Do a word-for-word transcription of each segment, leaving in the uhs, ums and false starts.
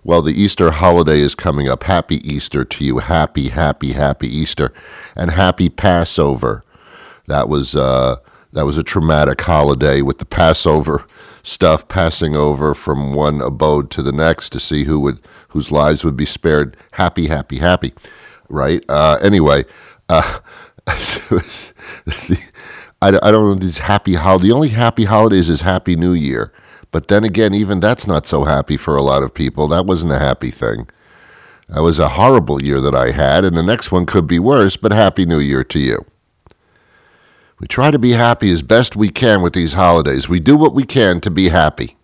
Well, the Easter holiday is coming up. Happy Easter to you. Happy, happy, happy Easter. And happy Passover. That was uh, that was a traumatic holiday with the Passover stuff passing over from one abode to the next to see who would whose lives would be spared. Happy, happy, happy. Right? Uh, anyway, uh, the, I, I don't know these happy holidays. The only happy holidays is Happy New Year. But then again, even that's not so happy for a lot of people. That wasn't a happy thing. That was a horrible year that I had, and the next one could be worse, but Happy New Year to you. We try to be happy as best we can with these holidays. We do what we can to be happy.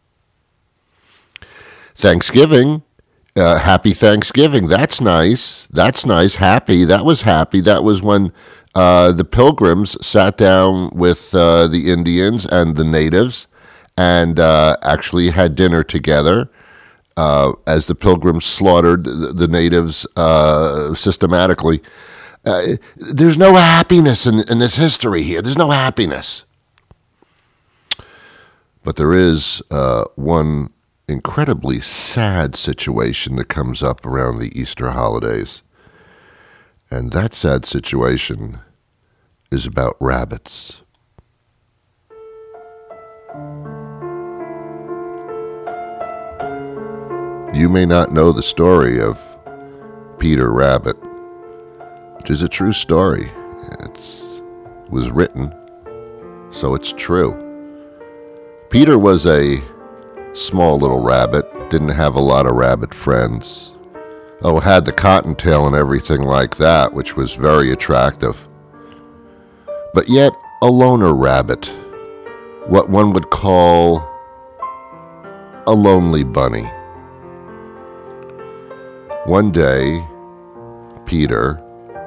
Thanksgiving, uh, happy Thanksgiving. That's nice. That's nice. Happy. That was happy. That was when uh, the Pilgrims sat down with uh, the Indians and the natives and uh, actually had dinner together uh, as the Pilgrims slaughtered the, the natives uh, systematically. Uh, there's no happiness in, in this history here. There's no happiness. But there is uh, one incredibly sad situation that comes up around the Easter holidays. And that sad situation is about rabbits. You may not know the story of Peter Rabbit, which is a true story. It's, it was written, so it's true. Peter was a small little rabbit, didn't have a lot of rabbit friends. Oh, had the cottontail and everything like that, which was very attractive. But yet, a loner rabbit, what one would call a lonely bunny. One day, Peter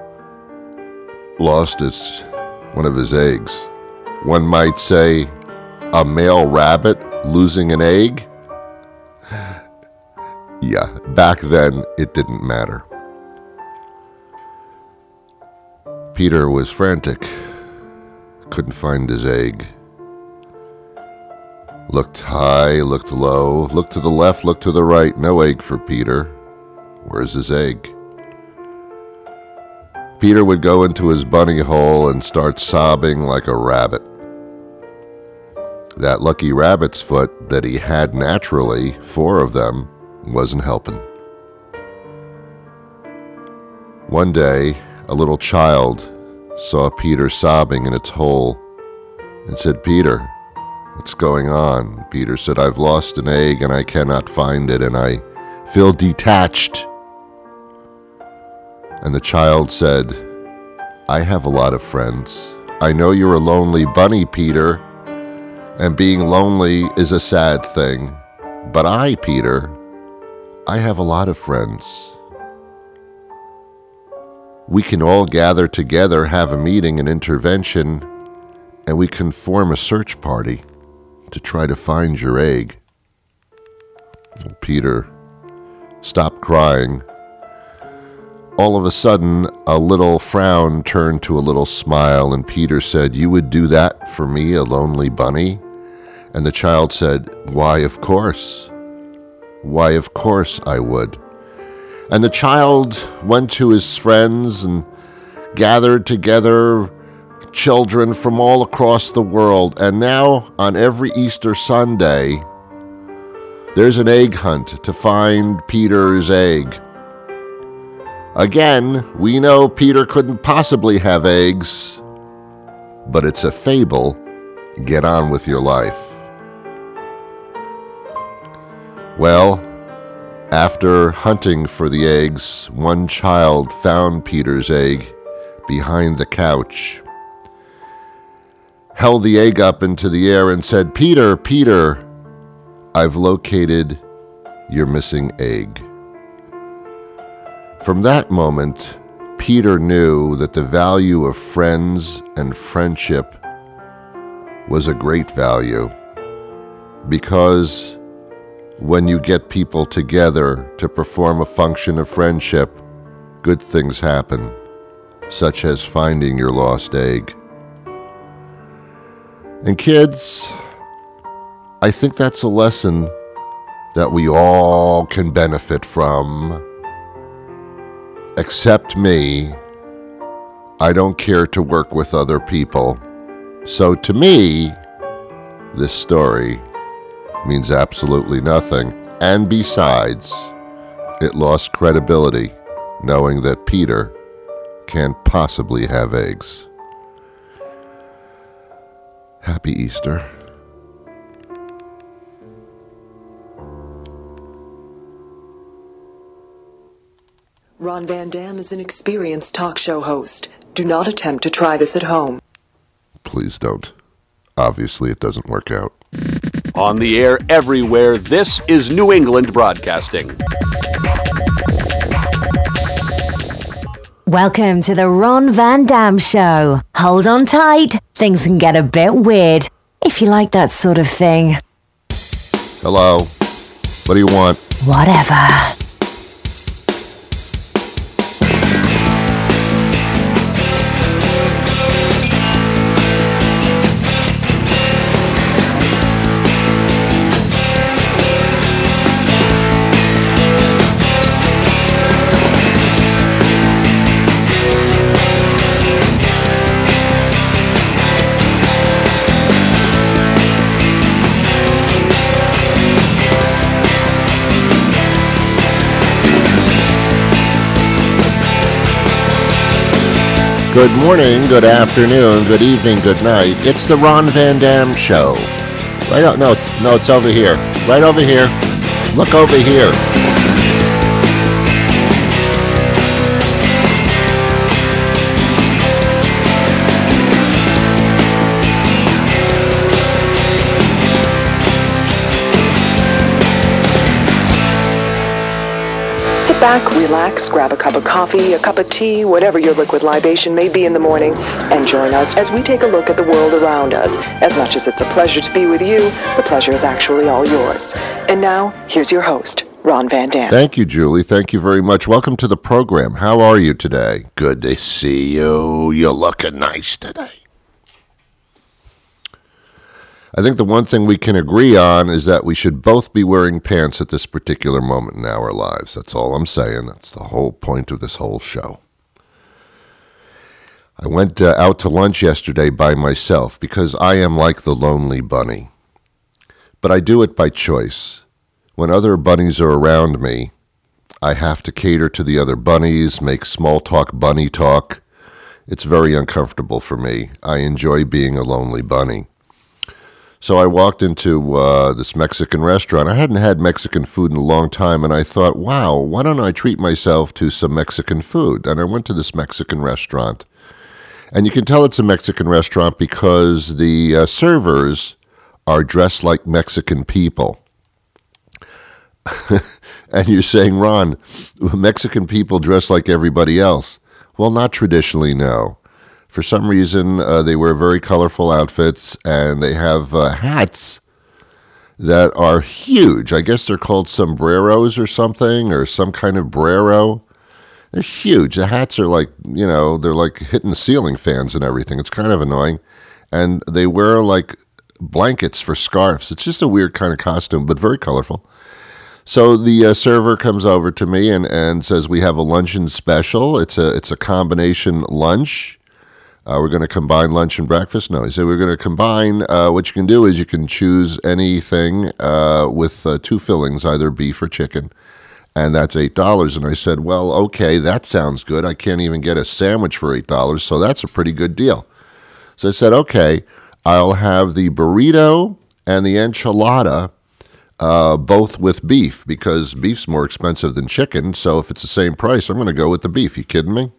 lost his, one of his eggs. One might say, a male rabbit losing an egg? Yeah, back then it didn't matter. Peter was frantic, couldn't find his egg. Looked high, looked low, looked to the left, looked to the right, no egg for Peter. Where's his egg? Peter would go into his bunny hole and start sobbing like a rabbit. That lucky rabbit's foot that he had naturally, four of them, wasn't helping. One day, a little child saw Peter sobbing in its hole and said, "Peter, what's going on?" Peter said, "I've lost an egg and I cannot find it and I feel detached." And the child said, "I have a lot of friends. I know you're a lonely bunny, Peter, and being lonely is a sad thing. But I, Peter, I have a lot of friends. We can all gather together, have a meeting, an intervention, and we can form a search party to try to find your egg." Well, Peter stopped crying. All of a sudden, a little frown turned to a little smile, and Peter said, "You would do that for me, a lonely bunny?" And the child said, "Why, of course. Why, of course I would." And the child went to his friends and gathered together children from all across the world. And now, on every Easter Sunday, there's an egg hunt to find Peter's egg. Again, we know Peter couldn't possibly have eggs, but it's a fable. Get on with your life. Well, after hunting for the eggs, one child found Peter's egg behind the couch, held the egg up into the air and said, "Peter, Peter, I've located your missing egg." From that moment, Peter knew that the value of friends and friendship was a great value, because when you get people together to perform a function of friendship, good things happen, such as finding your lost egg. And kids, I think that's a lesson that we all can benefit from. Except me, I don't care to work with other people. So to me, this story means absolutely nothing. And besides, it lost credibility knowing that Peter can't possibly have eggs. Happy Easter. Ron Van Dam is an experienced talk show host. Do not attempt to try this at home. Please don't. Obviously, it doesn't work out. On the air everywhere, this is New England Broadcasting. Welcome to the Ron Van Dam Show. Hold on tight. Things can get a bit weird, if you like that sort of thing. Hello. What do you want? Whatever. Good morning, good afternoon, good evening, good night. It's the Ron Van Dam Show. Right out, no, no, it's over here. Right over here. Look over here. Sit back, relax, grab a cup of coffee, a cup of tea, whatever your liquid libation may be in the morning, and join us as we take a look at the world around us. As much as it's a pleasure to be with you, the pleasure is actually all yours. And now, here's your host, Ron Van Dam. Thank you, Julie. Thank you very much. Welcome to the program. How are you today? Good to see you. You're looking nice today. I think the one thing we can agree on is that we should both be wearing pants at this particular moment in our lives. That's all I'm saying. That's the whole point of this whole show. I went uh, out to lunch yesterday by myself because I am like the lonely bunny. But I do it by choice. When other bunnies are around me, I have to cater to the other bunnies, make small talk bunny talk. It's very uncomfortable for me. I enjoy being a lonely bunny. So I walked into uh, this Mexican restaurant. I hadn't had Mexican food in a long time, and I thought, wow, why don't I treat myself to some Mexican food? And I went to this Mexican restaurant. And you can tell it's a Mexican restaurant because the uh, servers are dressed like Mexican people. And you're saying, Ron, Mexican people dress like everybody else. Well, not traditionally, no. For some reason, uh, they wear very colorful outfits, and they have uh, hats that are huge. I guess they're called sombreros or something, or some kind of brero. They're huge. The hats are like, you know, they're like hitting ceiling fans and everything. It's kind of annoying. And they wear like blankets for scarves. It's just a weird kind of costume, but very colorful. So the uh, server comes over to me and, and says, we have a luncheon special. It's a, it's a combination lunch. Uh, we're going to combine lunch and breakfast. No, he said we're going to combine. Uh, what you can do is you can choose anything uh, with uh, two fillings, either beef or chicken, and that's eight dollars. And I said, well, okay, that sounds good. I can't even get a sandwich for eight dollars, so that's a pretty good deal. So I said, okay, I'll have the burrito and the enchilada, uh, both with beef, because beef's more expensive than chicken, so if it's the same price, I'm going to go with the beef. You kidding me?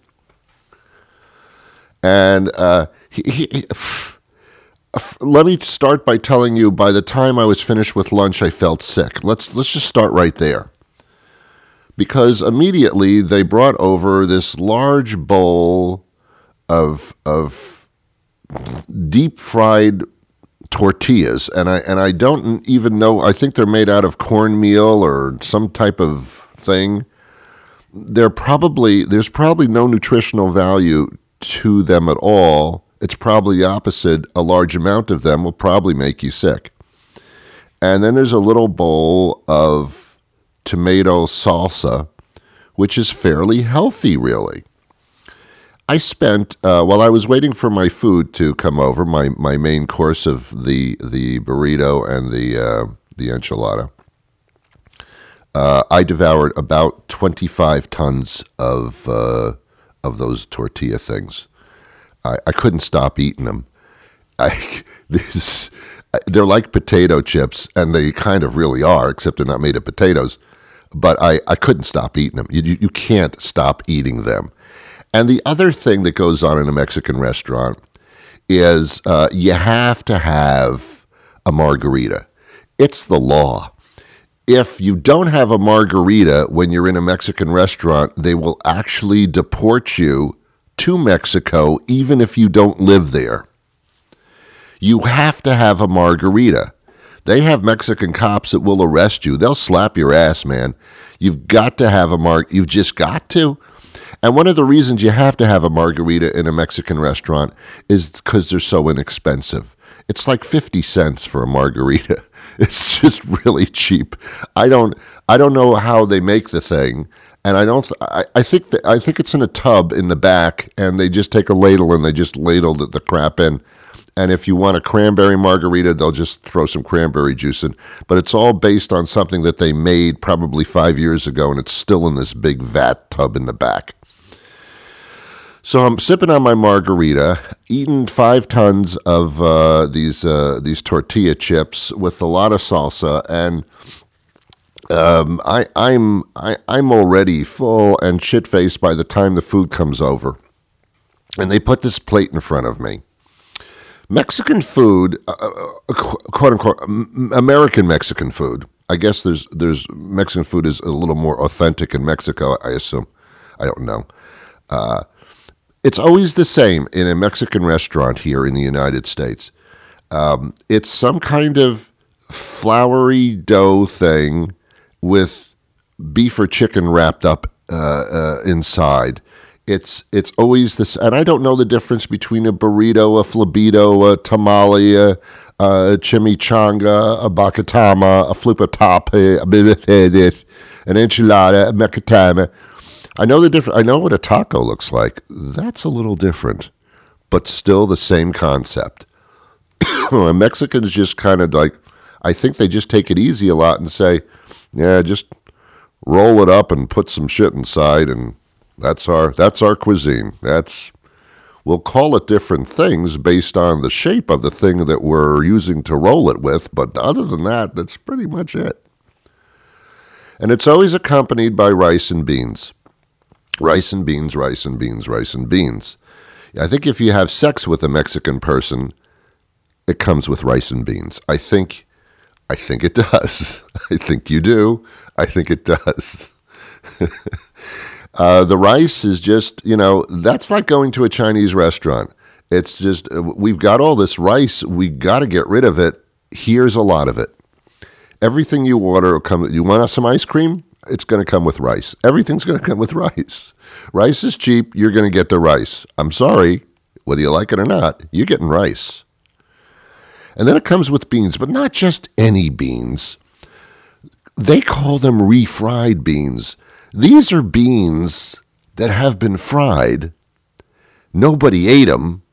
And uh, he, he, he, let me start by telling you, by the time I was finished with lunch, I felt sick. Let's let's just start right there. Because immediately they brought over this large bowl of of deep fried tortillas, and I and I don't even know. I think they're made out of cornmeal or some type of thing. They're probably there's probably no nutritional value to them at all. It's probably the opposite. A large amount of them will probably make you sick. And then there's a little bowl of tomato salsa, which is fairly healthy, really. I spent, uh, while I was waiting for my food to come over, my, my main course of the the burrito and the uh, the enchilada, uh, I devoured about twenty-five tons of uh, of those tortilla things. I, I couldn't stop eating them. I, this, they're like potato chips, and they kind of really are, except they're not made of potatoes. But I, I couldn't stop eating them. You, you, you can't stop eating them. And the other thing that goes on in a Mexican restaurant is uh, you have to have a margarita. It's the law. If you don't have a margarita when you're in a Mexican restaurant, they will actually deport you to Mexico, even if you don't live there. You have to have a margarita. They have Mexican cops that will arrest you. They'll slap your ass, man. You've got to have a mar. You've just got to. And one of the reasons you have to have a margarita in a Mexican restaurant is because they're so inexpensive. It's like fifty cents for a margarita. It's just really cheap. I don't I don't know how they make the thing, and I don't I, I think that I think it's in a tub in the back, and they just take a ladle and they just ladle the, the crap in. And if you want a cranberry margarita, they'll just throw some cranberry juice in. But it's all based on something that they made probably five years ago, and it's still in this big vat tub in the back. So I'm sipping on my margarita, eating five tons of uh, these uh, these tortilla chips with a lot of salsa, and um, I, I'm I, I'm already full and shit faced by the time the food comes over, and they put this plate in front of me. Mexican food, uh, quote unquote, American Mexican food. I guess there's there's Mexican food is a little more authentic in Mexico, I assume. I don't know. Uh, It's always the same in a Mexican restaurant here in the United States. Um, it's some kind of floury dough thing with beef or chicken wrapped up uh, uh, inside. It's it's always this, and I don't know the difference between a burrito, a flabito, a tamale, a, a chimichanga, a bacatama, a flupatape, an enchilada, a mecatama. I know the different. I know what a taco looks like. That's a little different, but still the same concept. Mexicans just kind of like, I think they just take it easy a lot and say, yeah, just roll it up and put some shit inside, and that's our that's our cuisine. That's we'll call it different things based on the shape of the thing that we're using to roll it with, but other than that, that's pretty much it. And it's always accompanied by rice and beans. Rice and beans, rice and beans, rice and beans. I think if you have sex with a Mexican person, it comes with rice and beans. I think, I think it does. I think you do. I think it does. uh, the rice is just, you know, that's like going to a Chinese restaurant. It's just, we've got all this rice. We got to get rid of it. Here's a lot of it. Everything you order, come. You want some ice cream? It's going to come with rice. Everything's going to come with rice. Rice is cheap. You're going to get the rice. I'm sorry, whether you like it or not, you're getting rice. And then it comes with beans, but not just any beans. They call them refried beans. These are beans that have been fried. Nobody ate them.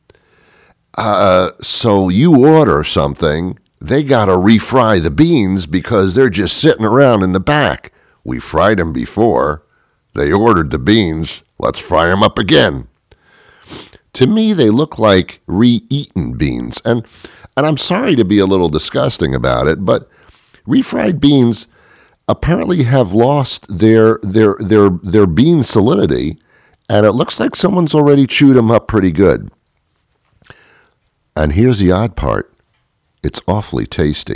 Uh, so you order something, they got to refry the beans because they're just sitting around in the back. We fried them before. They ordered the beans. Let's fry them up again. To me, they look like re-eaten beans. And and I'm sorry to be a little disgusting about it, but refried beans apparently have lost their their their their bean salinity, and it looks like someone's already chewed them up pretty good. And here's the odd part. It's awfully tasty.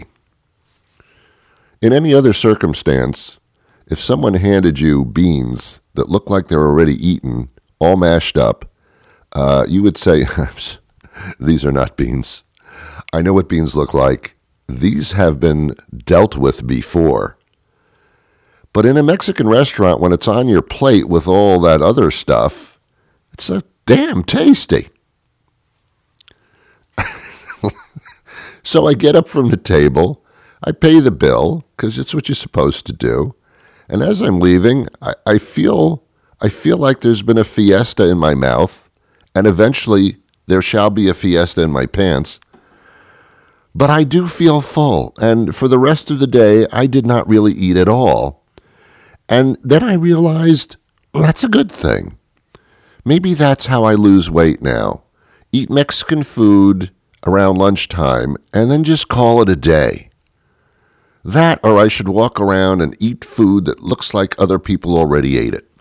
In any other circumstance, if someone handed you beans that look like they're already eaten, all mashed up, uh, you would say, these are not beans. I know what beans look like. These have been dealt with before. But in a Mexican restaurant, when it's on your plate with all that other stuff, it's a damn tasty. So I get up from the table, I pay the bill because it's what you're supposed to do. And as I'm leaving, I, I feel I feel like there's been a fiesta in my mouth, and eventually there shall be a fiesta in my pants. But I do feel full, and for the rest of the day, I did not really eat at all. And then I realized, well, that's a good thing. Maybe that's how I lose weight now. Eat Mexican food around lunchtime, and then just call it a day. That, or I should walk around and eat food that looks like other people already ate it.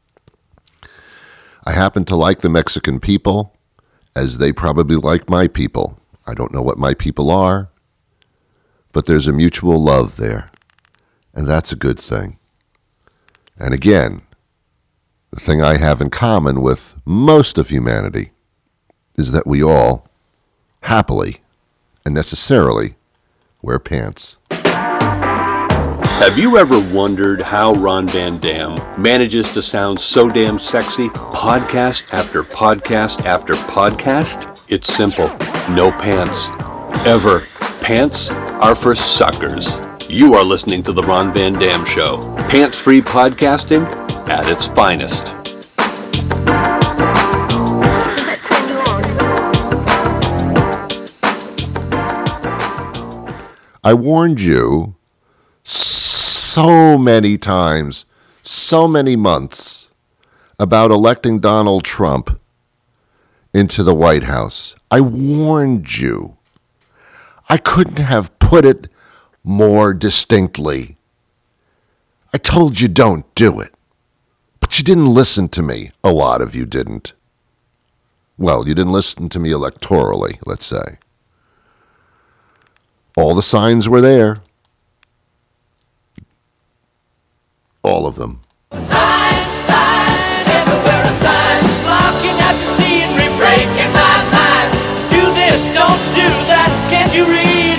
I happen to like the Mexican people, as they probably like my people. I don't know what my people are, but there's a mutual love there, and that's a good thing. And again, the thing I have in common with most of humanity is that we all, happily and necessarily, wear pants. Have you ever wondered how Ron Van Dam manages to sound so damn sexy, podcast after podcast after podcast? It's simple. No pants. Ever. Pants are for suckers. You are listening to The Ron Van Dam Show. Pants-free podcasting at its finest. I warned you so many times, so many months, about electing Donald Trump into the White House. I warned you. I couldn't have put it more distinctly. I told you don't do it. But you didn't listen to me. A lot of you didn't. Well, you didn't listen to me electorally, let's say. All the signs were there. All of them. A sign, sign, everywhere a sign. Looking out to see it, re-breaking my mind. Do this, don't do that. Can't you read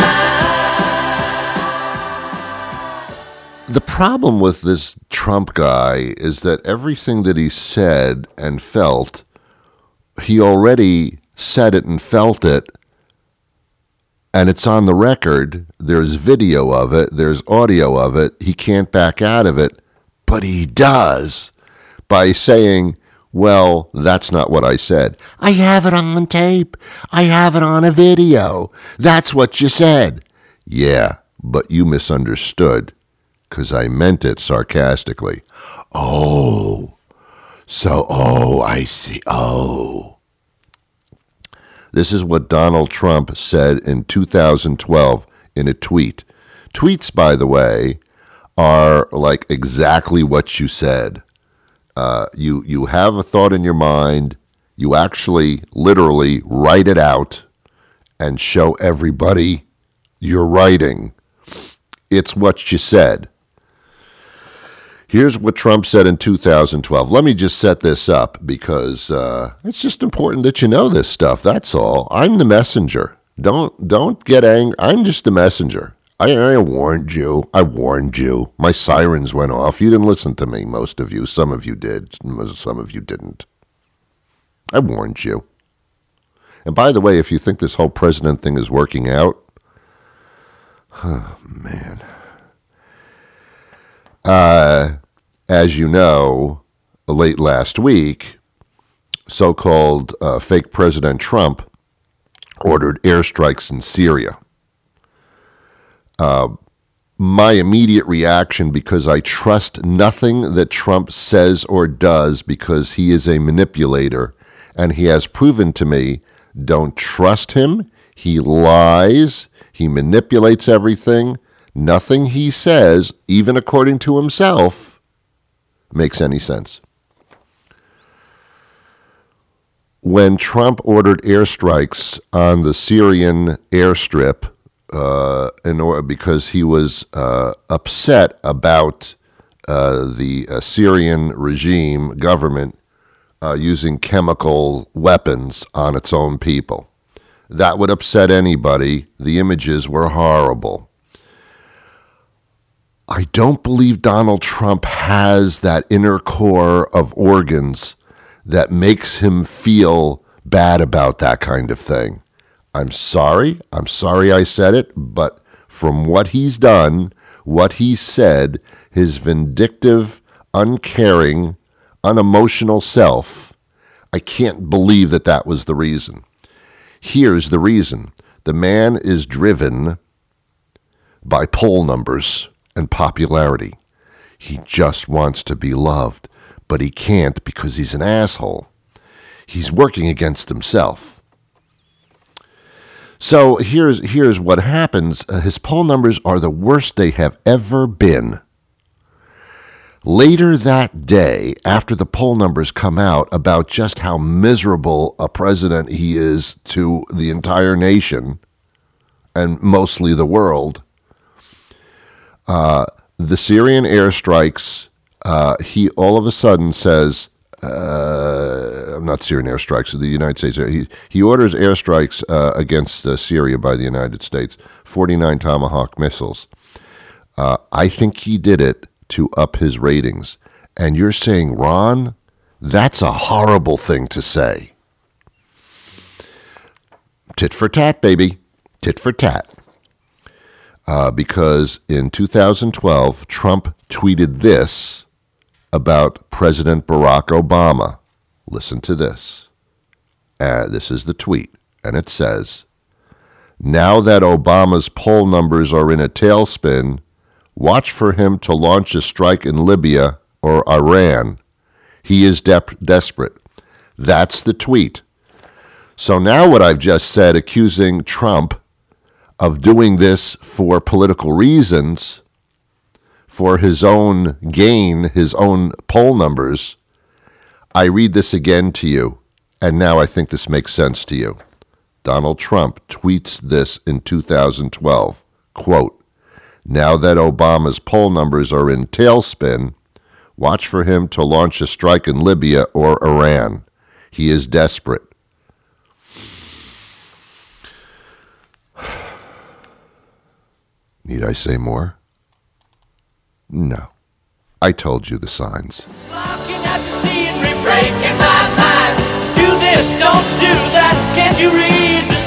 the sign? The problem with this Trump guy is that everything that he said and felt, he already said it and felt it, and it's on the record. There's video of it. There's audio of it. He can't back out of it, but he does by saying, well, that's not what I said. I have it on tape. I have it on a video. That's what you said. Yeah, but you misunderstood because I meant it sarcastically. Oh, so, oh, I see. Oh. This is what Donald Trump said in two thousand twelve in a tweet. Tweets, by the way, are like exactly what you said. Uh, you you have a thought in your mind, you actually literally write it out and show everybody you're writing. It's what you said. Here's what Trump said in two thousand twelve. Let me just set this up because uh, it's just important that you know this stuff. That's all. I'm the messenger. Don't don't get angry. I'm just the messenger. I, I warned you. I warned you. My sirens went off. You didn't listen to me, most of you. Some of you did. Some of you didn't. I warned you. And by the way, if you think this whole president thing is working out, oh, man. Uh, as you know, late last week, so-called uh, fake President Trump ordered airstrikes in Syria. Uh, my immediate reaction, because I trust nothing that Trump says or does because he is a manipulator, and he has proven to me, don't trust him. He lies. He manipulates everything. Nothing he says, even according to himself, makes any sense. When Trump ordered airstrikes on the Syrian airstrip, uh, in order, because he was uh, upset about uh, the uh, Syrian regime government uh, using chemical weapons on its own people. That would upset anybody. The images were horrible. I don't believe Donald Trump has that inner core of organs that makes him feel bad about that kind of thing. I'm sorry. I'm sorry I said it, but from what he's done, what he said, his vindictive, uncaring, unemotional self. I can't believe that that was the reason. Here's the reason. The man is driven by poll numbers and popularity. He just wants to be loved, but he can't because he's an asshole. He's working against himself. So here's here's what happens. Uh, his poll numbers are the worst they have ever been. Later that day, after the poll numbers come out about just how miserable a president he is to the entire nation, and mostly the world, uh, the Syrian airstrikes, uh, he all of a sudden says, uh, not Syrian airstrikes, the United States, he, he orders airstrikes uh, against uh, Syria by the United States, forty-nine Tomahawk missiles. Uh, I think he did it to up his ratings. And you're saying, Ron, that's a horrible thing to say. Tit for tat, baby. Tit for tat. Uh, because in two thousand twelve, Trump tweeted this about President Barack Obama. Listen to this. Uh, this is the tweet, and it says, "Now that Obama's poll numbers are in a tailspin, watch for him to launch a strike in Libya or Iran. He is de- desperate." That's the tweet. So now what I've just said, accusing Trump of doing this for political reasons, for his own gain, his own poll numbers, I read this again to you, and now I think this makes sense to you. Donald Trump tweets this in two thousand twelve, quote, "Now that Obama's poll numbers are in tailspin, watch for him to launch a strike in Libya or Iran. He is desperate." Need I say more? No. I told you the signs. Looking out to see it, re-breaking my mind. Do this, don't do that. Can't you read the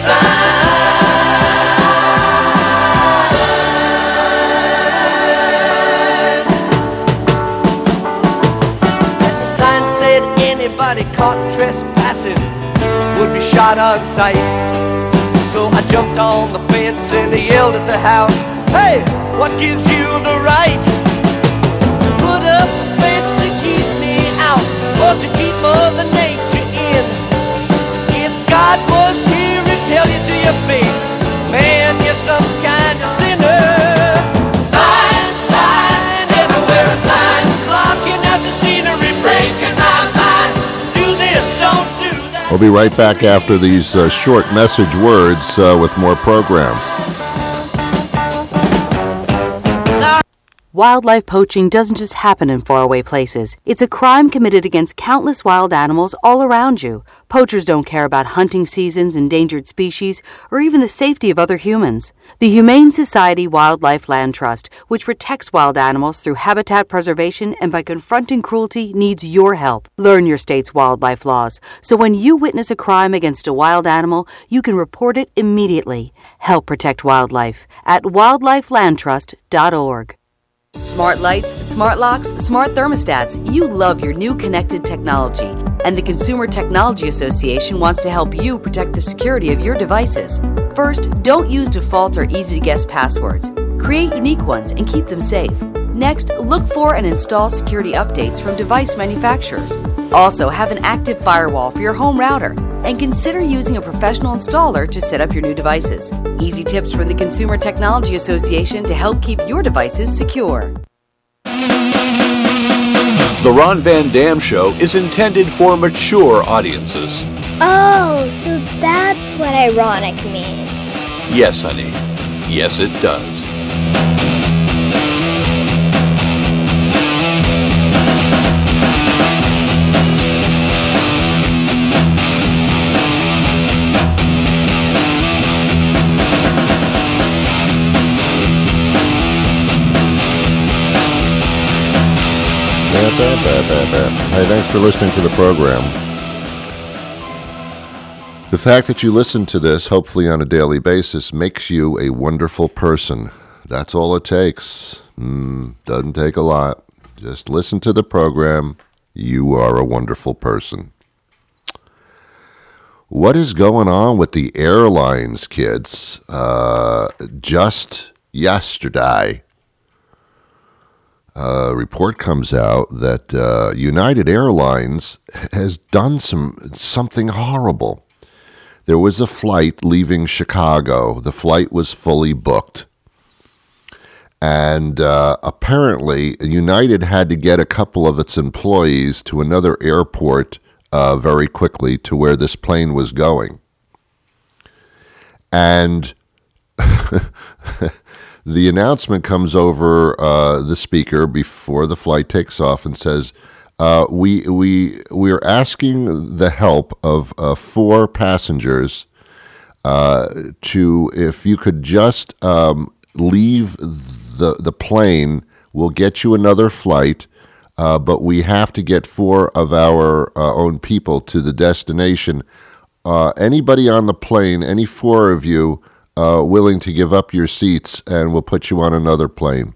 sign? The sign said anybody caught trespassing would be shot on sight. So I jumped on the fence and I yelled at the house, "Hey, what gives you the right to put up a fence to keep me out, or to keep Mother Nature in? If God was here, he'd tell you to your face, man, you're some kind of sinner." Sign, sign, everywhere a sign, blocking out the scenery, breaking my mind. Do this, don't do that. We'll be right back after these uh, short message words uh, with more program. Wildlife poaching doesn't just happen in faraway places. It's a crime committed against countless wild animals all around you. Poachers don't care about hunting seasons, endangered species, or even the safety of other humans. The Humane Society Wildlife Land Trust, which protects wild animals through habitat preservation and by confronting cruelty, needs your help. Learn your state's wildlife laws, so when you witness a crime against a wild animal, you can report it immediately. Help protect wildlife at wildlife land trust dot org. Smart lights, smart locks, smart thermostats. You love your new connected technology. And the Consumer Technology Association wants to help you protect the security of your devices. First, don't use default or easy-to-guess passwords. Create unique ones and keep them safe. Next, look for and install security updates from device manufacturers. Also, have an active firewall for your home router. And consider using a professional installer to set up your new devices. Easy tips from the Consumer Technology Association to help keep your devices secure. The Ron Van Dam Show is intended for mature audiences. Oh, so that's what ironic means. Yes, honey. Yes, it does. Hey, thanks for listening to the program. The fact that you listen to this, hopefully on a daily basis, makes you a wonderful person. That's all it takes. Mm, doesn't take a lot. Just listen to the program. You are a wonderful person. What is going on with the airlines, kids? Uh, just yesterday, a report comes out that uh, United Airlines has done some something horrible. There was a flight leaving Chicago. The flight was fully booked. And uh, apparently, United had to get a couple of its employees to another airport uh, very quickly to where this plane was going. And the announcement comes over uh, the speaker before the flight takes off and says, Uh, we we we are asking the help of uh, four passengers uh, to, if you could just um, leave the the plane, we'll get you another flight, uh, but we have to get four of our uh, own people to the destination. Uh, anybody on the plane, any four of you uh, willing to give up your seats, and we'll put you on another plane.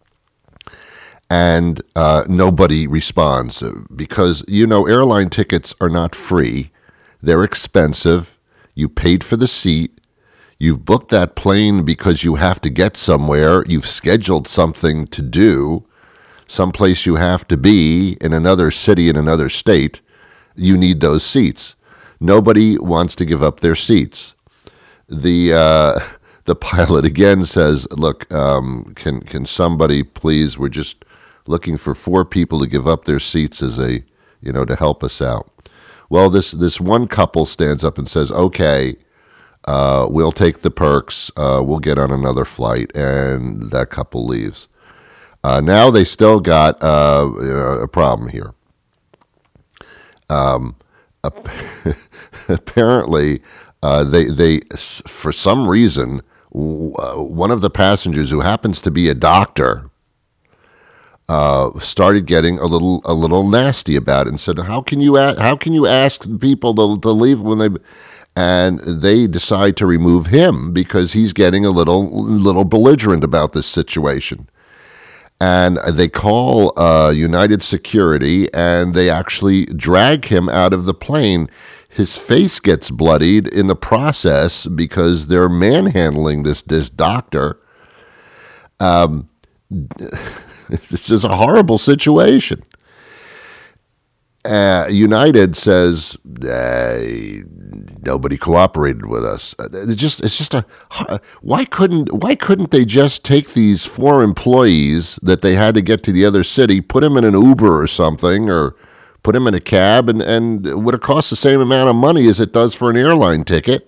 And uh, nobody responds because, you know, airline tickets are not free. They're expensive. You paid for the seat. You've booked that plane because you have to get somewhere. You've scheduled something to do, someplace you have to be in another city, in another state. You need those seats. Nobody wants to give up their seats. The uh, the pilot again says, look, um, can can somebody please, we're just looking for four people to give up their seats as a, you know, to help us out. Well, this this one couple stands up and says, okay, uh, we'll take the perks, uh, we'll get on another flight, and that couple leaves. Uh, now they still got uh, a problem here. Um, apparently, uh, they they for some reason, one of the passengers who happens to be a doctor Uh, started getting a little a little nasty about it and said, "How can you a- how can you ask people to to leave when they?" And they decide to remove him because he's getting a little little belligerent about this situation. And they call uh, United Security, and they actually drag him out of the plane. His face gets bloodied in the process because they're manhandling this this doctor. Um. This is a horrible situation. Uh, United says uh, nobody cooperated with us. It's just, it's just a. Why couldn't, why couldn't they just take these four employees that they had to get to the other city, put them in an Uber or something, or put them in a cab, and and it would have cost the same amount of money as it does for an airline ticket?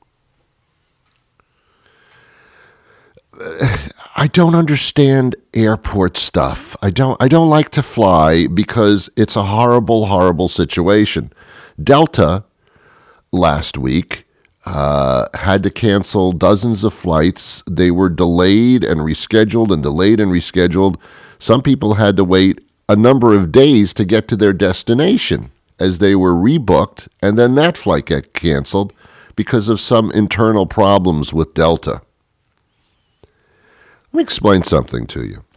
I don't understand airport stuff. I don't I don't like to fly because it's a horrible, horrible situation. Delta last week uh, had to cancel dozens of flights. They were delayed and rescheduled and delayed and rescheduled. Some people had to wait a number of days to get to their destination as they were rebooked, and then that flight got canceled because of some internal problems with Delta. Let me explain something to you.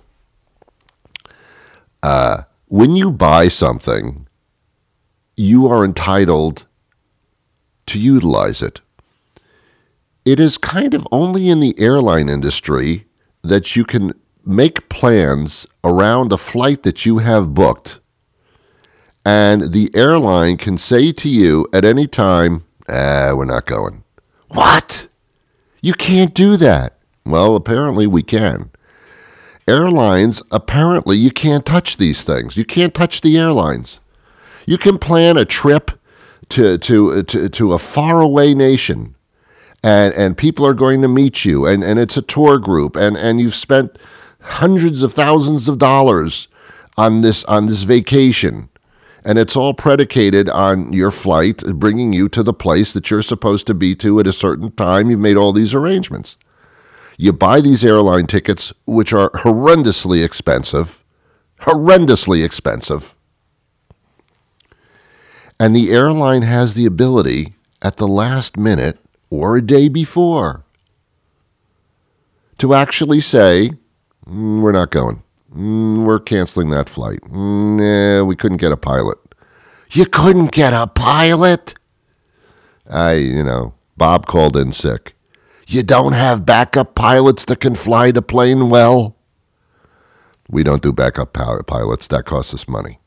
Uh, when you buy something, you are entitled to utilize it. It is kind of only in the airline industry that you can make plans around a flight that you have booked, and the airline can say to you at any time, ah, we're not going. What? You can't do that. Well, apparently we can. Airlines, apparently you can't touch these things. You can't touch the airlines. You can plan a trip to to to, to a faraway nation, and, and people are going to meet you, and, and it's a tour group, and, and you've spent hundreds of thousands of dollars on this on this vacation, and it's all predicated on your flight bringing you to the place that you're supposed to be to at a certain time. You've made all these arrangements. You buy these airline tickets, which are horrendously expensive, horrendously expensive. And the airline has the ability, at the last minute or a day before to actually say, mm, we're not going. Mm, we're canceling that flight. Mm, nah, we couldn't get a pilot. You couldn't get a pilot? I, you know, Bob called in sick. You don't have backup pilots that can fly the plane well? We don't do backup pilots. That costs us money.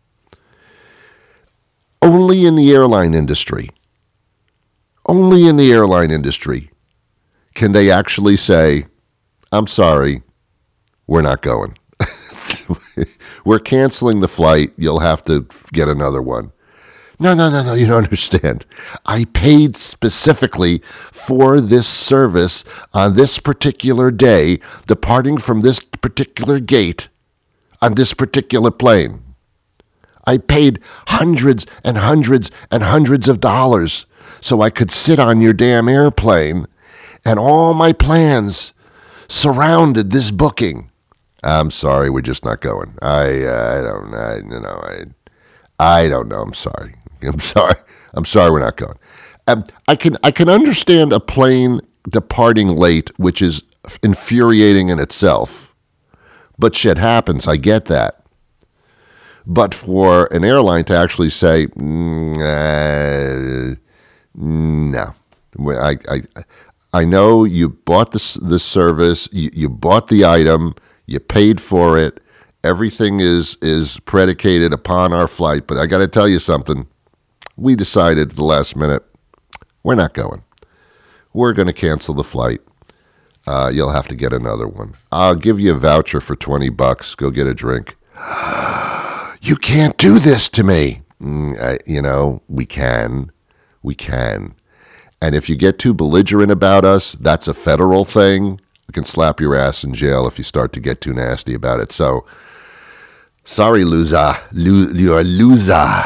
Only in the airline industry, only in the airline industry can they actually say, I'm sorry, we're not going. We're canceling the flight. You'll have to get another one. No, no, no, no, you don't understand. I paid specifically for this service on this particular day, departing from this particular gate on this particular plane. I paid hundreds and hundreds and hundreds of dollars so I could sit on your damn airplane, and all my plans surrounded this booking. I'm sorry, we're just not going. I, uh, I don't, I, you know, I, I don't know. I'm sorry. I'm sorry. I'm sorry we're not going. Um, I can I can understand a plane departing late, which is infuriating in itself. But shit happens. I get that. But for an airline to actually say, mm, uh, no, I, I I know you bought this this service, you, you bought the item, you paid for it, everything is is predicated upon our flight. But I got to tell you something. We decided at the last minute, we're not going. We're going to cancel the flight. Uh, you'll have to get another one. I'll give you a voucher for twenty bucks. Go get a drink. You can't do this to me. Mm, I, you know, we can. We can. And if you get too belligerent about us, that's a federal thing. We can slap your ass in jail if you start to get too nasty about it. So, sorry, loser. Lo- you're a loser.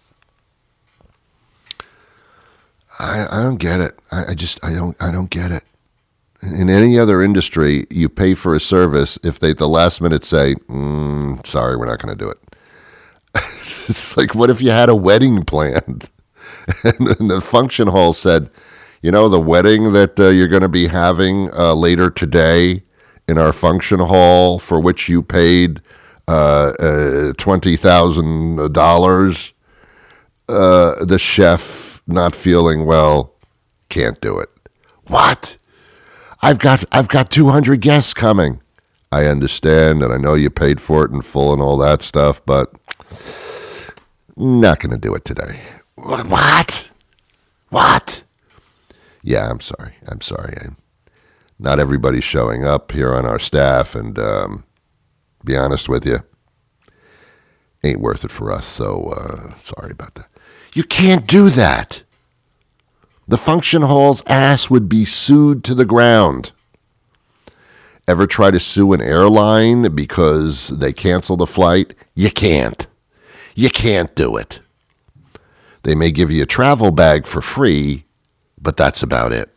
I, I don't get it. I, I just I don't I don't get it. In any other industry, you pay for a service if they at the last minute say, mm, "Sorry, we're not going to do it." It's like, what if you had a wedding planned, and, and the function hall said, "You know, the wedding that uh, you're going to be having uh, later today in our function hall, for which you paid uh, uh, twenty thousand dollars, uh, the chef." Not feeling well, can't do it. What? I've got I've got two hundred guests coming. I understand, and I know you paid for it in full and all that stuff, but not going to do it today. What? What? Yeah, I'm sorry. I'm sorry. I'm, not everybody's showing up here on our staff, and um, be honest with you, ain't worth it for us, so uh, sorry about that. You can't do that. The function hall's ass would be sued to the ground. Ever try to sue an airline because they canceled a flight? You can't. You can't do it. They may give you a travel bag for free, but that's about it.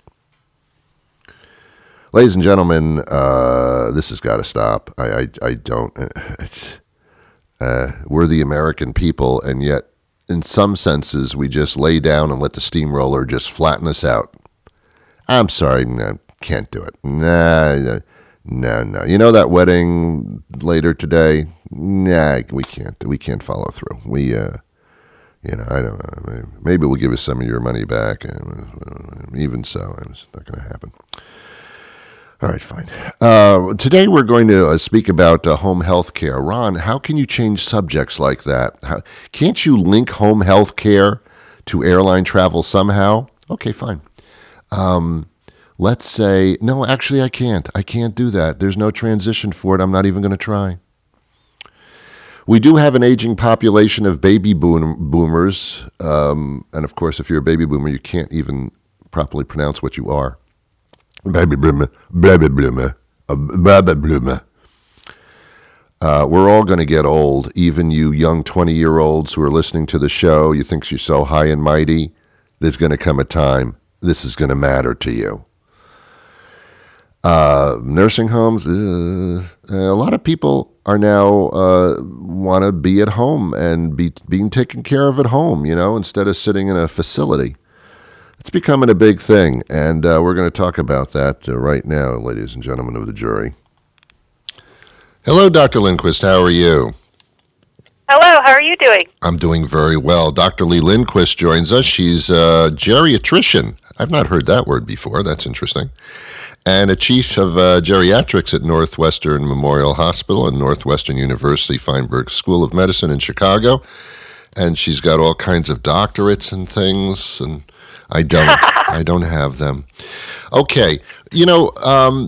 Ladies and gentlemen, uh, this has got to stop. I, I, I don't. Uh, we're the American people, and yet, in some senses, we just lay down and let the steamroller just flatten us out. I'm sorry, no, can't do it. Nah, no, no, no. You know that wedding later today? Nah, we can't. We can't follow through. We, uh, you know, I don't know. Maybe we'll give you some of your money back. Even so, it's not going to happen. All right, fine. Uh, today we're going to uh, speak about uh, home health care. Ron, how can you change subjects like that? How, can't you link home health care to airline travel somehow? Okay, fine. Um, let's say, no, actually I can't. I can't do that. There's no transition for it. I'm not even going to try. We do have an aging population of baby boom, boomers. Um, and of course, if you're a baby boomer, you can't even properly pronounce what you are. Baby bloomer, baby bloomer, baby bloomer. Uh, we're all going to get old, even you young twenty-year-olds who are listening to the show. You think you're so high and mighty. There's going to come a time this is going to matter to you. Uh, nursing homes, uh, a lot of people are now uh, want to be at home and be being taken care of at home, you know, instead of sitting in a facility. It's becoming a big thing, and uh, we're going to talk about that uh, right now, ladies and gentlemen of the jury. Hello, Doctor Lindquist. How are you? Hello, how are you doing? I'm doing very well. Doctor Lee Lindquist joins us. She's a geriatrician. I've not heard that word before. That's interesting. And a chief of uh, geriatrics at Northwestern Memorial Hospital and Northwestern University Feinberg School of Medicine in Chicago. And she's got all kinds of doctorates and things, and I don't. I don't have them. Okay, you know, um,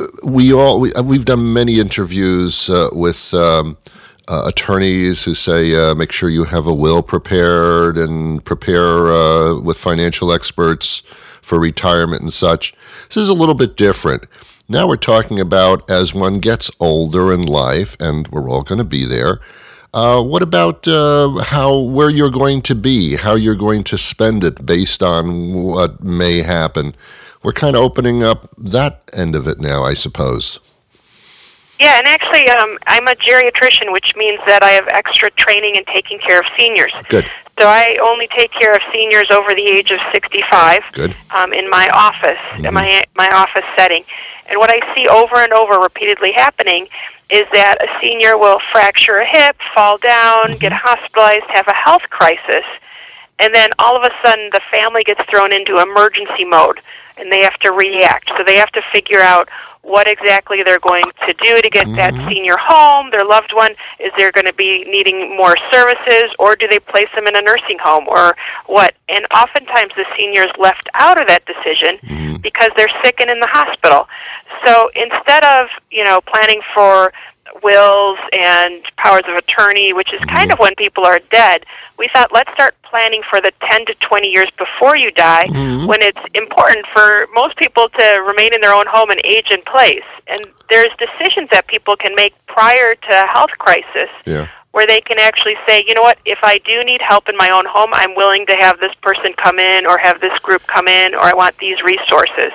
we all we, we've done many interviews uh, with um, uh, attorneys who say uh, make sure you have a will prepared and prepare uh, with financial experts for retirement and such. This is a little bit different. Now we're talking about as one gets older in life, and we're all going to be there. Uh, what about uh, how where you're going to be, how you're going to spend it based on what may happen? We're kind of opening up that end of it now, I suppose. Yeah, and actually, um, I'm a geriatrician, which means that I have extra training in taking care of seniors. Good. So I only take care of seniors over the age of sixty-five. Good. Um, in my office, Mm-hmm. in my my office setting. And what I see over and over repeatedly happening is that a senior will fracture a hip, fall down, Mm-hmm. get hospitalized, have a health crisis, and then all of a sudden the family gets thrown into emergency mode, and they have to react. So they have to figure out what exactly they're going to do to get Mm-hmm. that senior home, their loved one. Is there going to be needing more services, or do they place them in a nursing home, or what? And oftentimes the senior is left out of that decision Mm-hmm. because they're sick and in the hospital. So instead of, you know, planning for wills and powers of attorney, which is kind of when people are dead, we thought, let's start planning for the ten to twenty years before you die, Mm-hmm. when it's important for most people to remain in their own home and age in place. And there's decisions that people can make prior to a health crisis, Yeah. where they can actually say, you know what, if I do need help in my own home, I'm willing to have this person come in, or have this group come in, or I want these resources.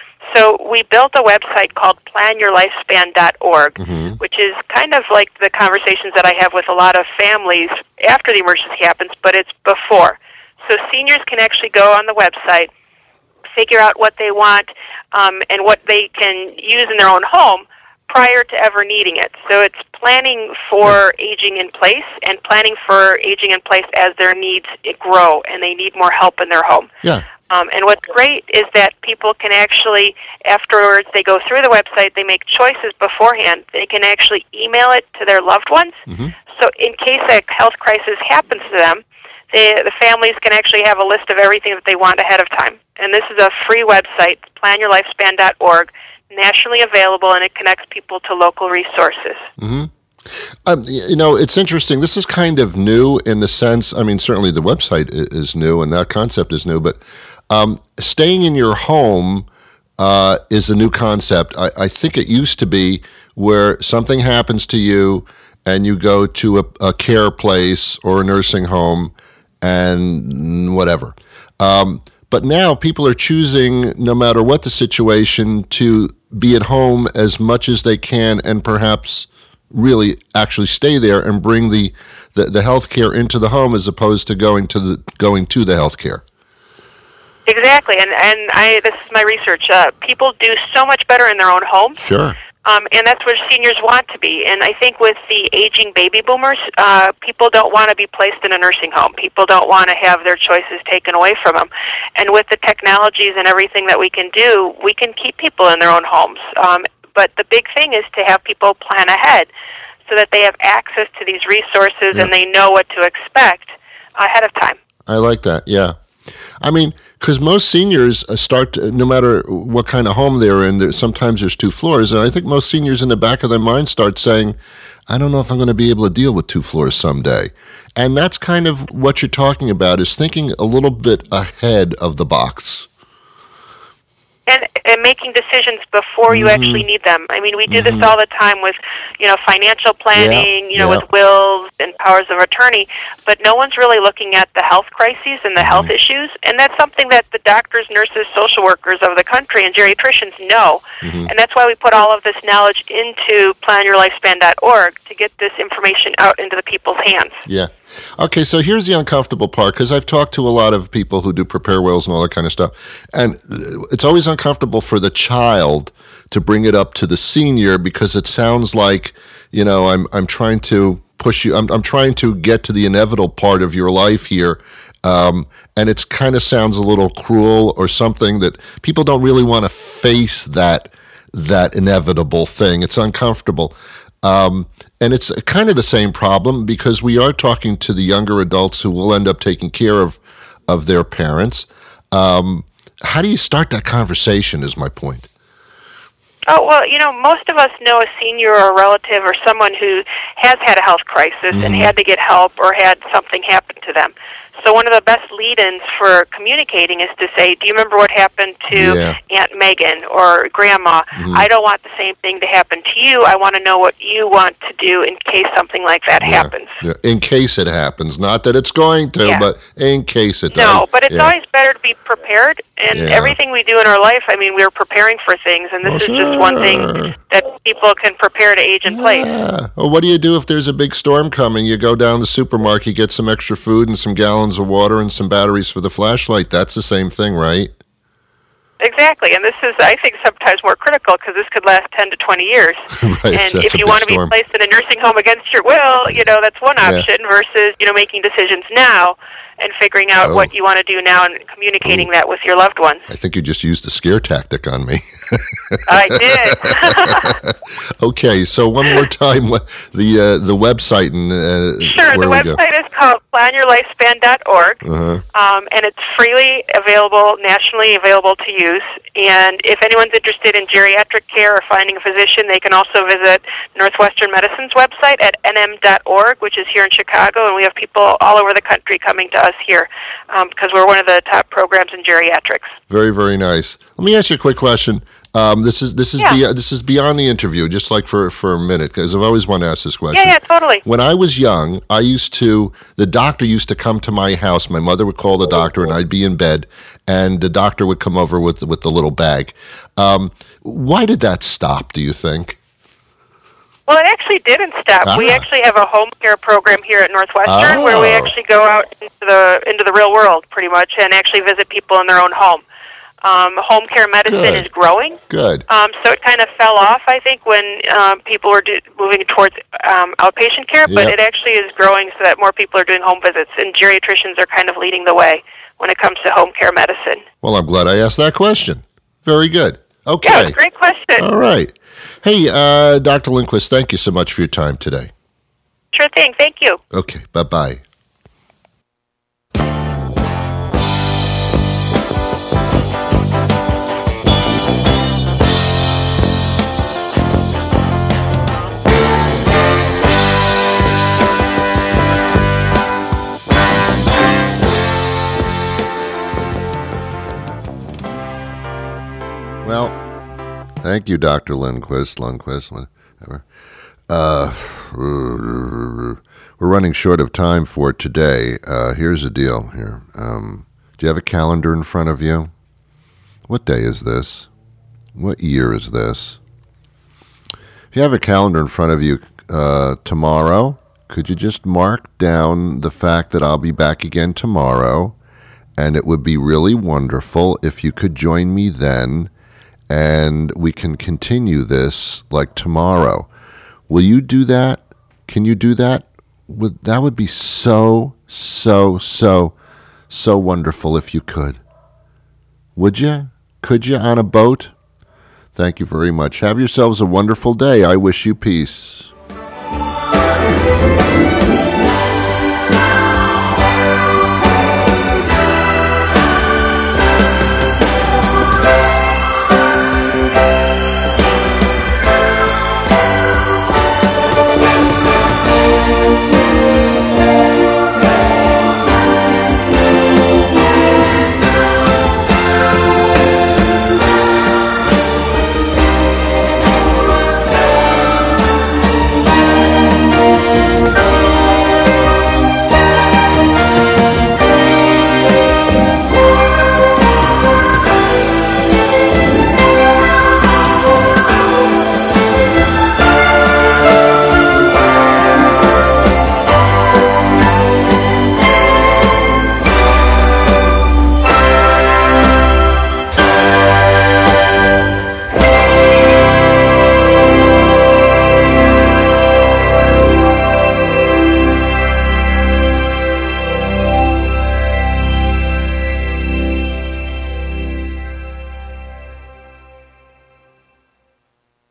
So we built a website called plan your lifespan dot org, Mm-hmm. which is kind of like the conversations that I have with a lot of families after the emergency happens, but it's before. So seniors can actually go on the website, figure out what they want, um, and what they can use in their own home prior to ever needing it. So it's planning for aging in place, and planning for aging in place as their needs grow and they need more help in their home. Yeah. Um, and what's great is that people can actually, afterwards, they go through the website, they make choices beforehand. They can actually email it to their loved ones. Mm-hmm. So in case a health crisis happens to them, they, the families can actually have a list of everything that they want ahead of time. And this is a free website, plan your lifespan dot org, nationally available, and it connects people to local resources. Mm-hmm. Um, you know, it's interesting. This is kind of new in the sense, I mean, certainly the website is new and that concept is new, but um, staying in your home uh, is a new concept. I, I think it used to be where something happens to you and you go to a, a care place or a nursing home and whatever. Um, but now people are choosing, no matter what the situation, to be at home as much as they can and perhaps really actually stay there and bring the, the, the health care into the home as opposed to going to the going to the health care. Exactly, and, and I this is my research. Uh, people do so much better in their own homes. Sure. Um, and that's where seniors want to be. And I think with the aging baby boomers, uh, people don't want to be placed in a nursing home. People don't want to have their choices taken away from them. And with the technologies and everything that we can do, we can keep people in their own homes. Um, but the big thing is to have people plan ahead so that they have access to these resources Yeah. and they know what to expect ahead of time. I like that, yeah. I mean, because most seniors start, to, no matter what kind of home they're in, there, sometimes there's two floors, and I think most seniors in the back of their mind start saying, I don't know if I'm going to be able to deal with two floors someday. And that's kind of what you're talking about, is thinking a little bit ahead of the box. And, and making decisions before you Mm-hmm. actually need them. I mean, we do this all the time with, you know, financial planning, Yeah, you know, yeah. with wills and powers of attorney, but no one's really looking at the health crises and the Mm-hmm. health issues, and that's something that the doctors, nurses, social workers of the country and geriatricians know, Mm-hmm. and that's why we put all of this knowledge into plan your lifespan dot org to get this information out into the people's hands. Yeah. Okay, so here's the uncomfortable part, because I've talked to a lot of people who do prepare wills and all that kind of stuff, and it's always uncomfortable for the child to bring it up to the senior, because it sounds like, you know, I'm I'm trying to push you, I'm I'm trying to get to the inevitable part of your life here, um, and it kind of sounds a little cruel or something, that people don't really want to face that that inevitable thing. It's uncomfortable. Um, and it's kind of the same problem, because we are talking to the younger adults who will end up taking care of, of their parents. Um, how do you start that conversation is my point. Oh, well, you know, most of us know a senior or a relative or someone who has had a health crisis mm-hmm. and had to get help or had something happen to them. So one of the best lead-ins for communicating is to say, do you remember what happened to yeah. Aunt Megan or Grandma? Mm-hmm. I don't want the same thing to happen to you. I want to know what you want to do in case something like that yeah. happens. Yeah. In case it happens. Not that it's going to, yeah. but in case it does. No, but it's yeah. always better to be prepared. And yeah. everything we do in our life, I mean, we're preparing for things, and this oh, is sure. just one thing that people can prepare to age in yeah. place. Well, what do you do if there's a big storm coming? You go down to the supermarket, get some extra food and some gallons of water and some batteries for the flashlight. That's the same thing, right? Exactly, and this is, I think, sometimes more critical, because this could last ten to twenty years. right, and so if you want to be storm. placed in a nursing home against your will, you know, that's one option, yeah. versus, you know, making decisions now and figuring out oh. what you want to do now and communicating Ooh. that with your loved ones. I think you just used a scare tactic on me. I did. Okay, so one more time, the uh, the website and uh, sure. Where the website is called plan your lifespan dot org, uh-huh. um, and it's freely available, nationally available to use. And if anyone's interested in geriatric care or finding a physician, they can also visit Northwestern Medicine's website at N M dot org, which is here in Chicago, and we have people all over the country coming to us here um, because we're one of the top programs in geriatrics. Very, very nice. Let me ask you a quick question. Um, this is this is yeah. be, this is beyond the interview, just like for, for a minute, because I've always wanted to ask this question. Yeah, yeah, totally. When I was young, I used to, the doctor used to come to my house. My mother would call the doctor, and I'd be in bed, and the doctor would come over with with the little bag. Um, why did that stop, do you think? Well, it actually didn't stop. Ah. We actually have a home care program here at Northwestern oh. where we actually go out into the into the real world, pretty much, and actually visit people in their own home. Um, home care medicine Good. is growing. Good. Um, so it kind of fell off, I think, when um, people were do- moving towards um, outpatient care, but Yep. it actually is growing so that more people are doing home visits, and geriatricians are kind of leading the way when it comes to home care medicine. Well, I'm glad I asked that question. Very good. Okay. Yeah, it was a great question. All right. Hey, uh, Doctor Lindquist, thank you so much for your time today. Sure thing. Thank you. Okay. Bye-bye. Well, thank you, Doctor Lindquist, Lundquist, whatever. Uh, we're running short of time for today. Uh, here's the deal here. Um, do you have a calendar in front of you? What day is this? What year is this? If you have a calendar in front of you uh, tomorrow, could you just mark down the fact that I'll be back again tomorrow? And it would be really wonderful if you could join me then, and we can continue this like tomorrow. Will you do that? Can you do that? Would, that would be so, so, so, so wonderful if you could. Would you? Could you on a boat? Thank you very much. Have yourselves a wonderful day. I wish you peace.